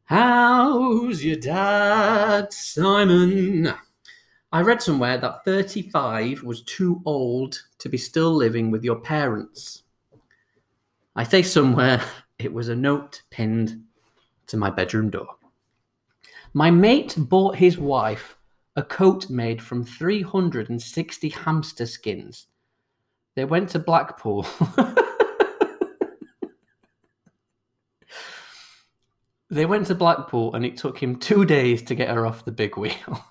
How's your dad, Simon? I read somewhere that 35 was too old to be still living with your parents. I say somewhere it was a note pinned to my bedroom door. My mate bought his wife a coat made from 360 hamster skins. They went to Blackpool. They went to Blackpool and it took him 2 days to get her off the big wheel.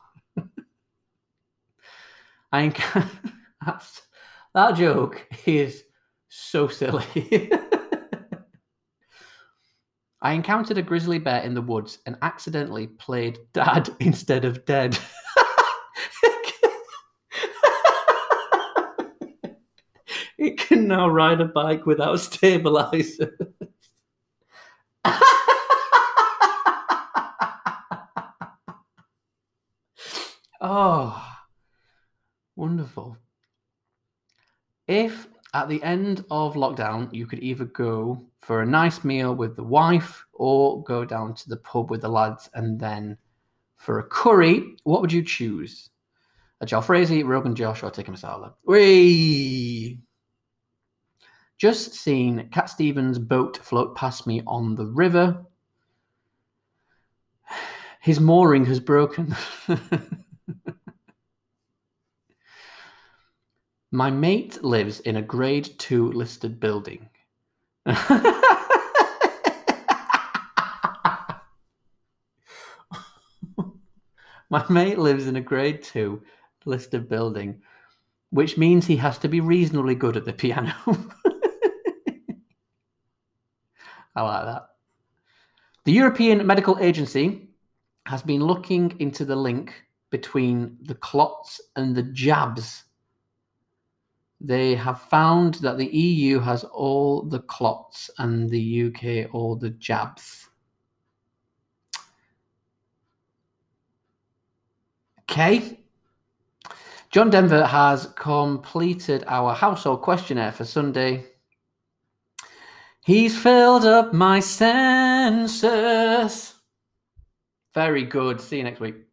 That joke is so silly. I encountered a grizzly bear in the woods and accidentally played dad instead of dead. It can now ride a bike without stabilizer. Oh, wonderful. If at the end of lockdown you could either go for a nice meal with the wife or go down to the pub with the lads and then for a curry, what would you choose? A jalfrezi, Rogan Josh, or tikka masala? Whee! Just seen Cat Stevens' boat float past me on the river. His mooring has broken. My mate lives in a grade 2 listed building. My mate lives in a grade 2 listed building, which means he has to be reasonably good at the piano. I like that. The European Medical Agency has been looking into the link between the clots and the jabs. They have found that the EU has all the clots and the UK all the jabs. Okay. John Denver has completed our household questionnaire for Sunday. He's filled up my census. Very good. See you next week.